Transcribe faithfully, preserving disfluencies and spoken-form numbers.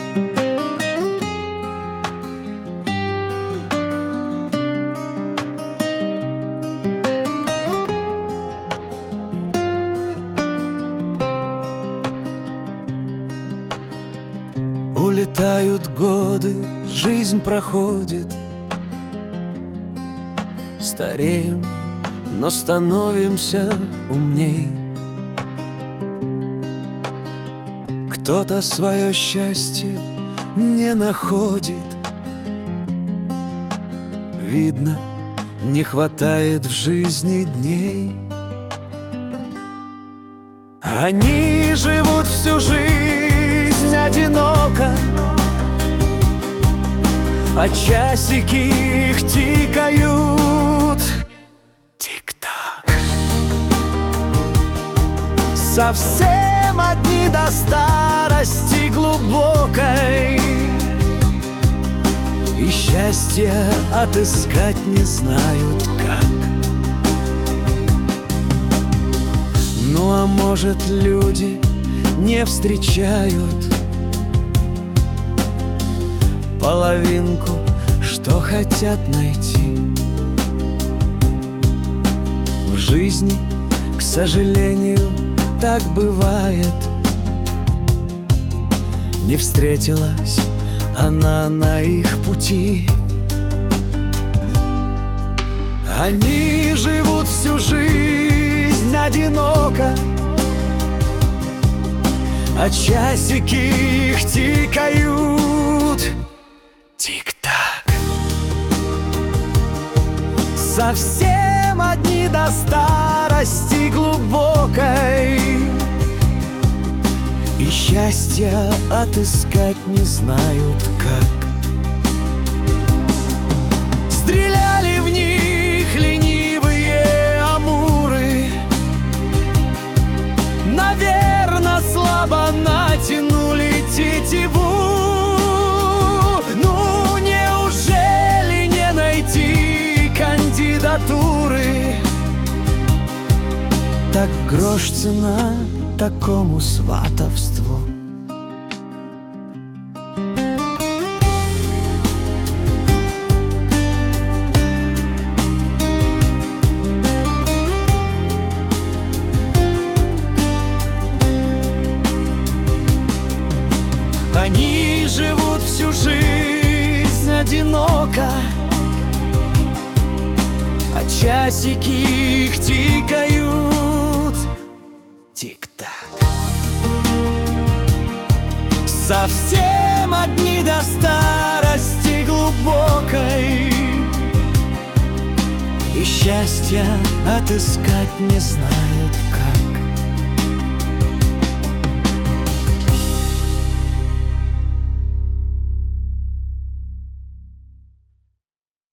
Улетают годы, жизнь проходит, стареем, но становимся умней. Кто-то свое счастье не находит, видно, не хватает в жизни дней. Они живут всю жизнь одиноко, а часики их тикают. Тик-так. Совсем одни до старости глубокой, и счастье отыскать не знают как. Ну а может, люди не встречают половинку, что хотят найти в жизни, к сожалению, так бывает. Не встретилась она на их пути. Они живут всю жизнь одиноко, а часики их тикают. Тик-так. Совсем одни до старости глубокой, и счастья отыскать не знают как. Стреляли в них ленивые амуры, наверно, слабо натянули тетиву. Ну, неужели не найти кандидатуры? Так грош цена такому сватовству. Они живут всю жизнь одиноко, а часики их тикают. Тик-так. Совсем одни до старости глубокой, и счастья отыскать не знают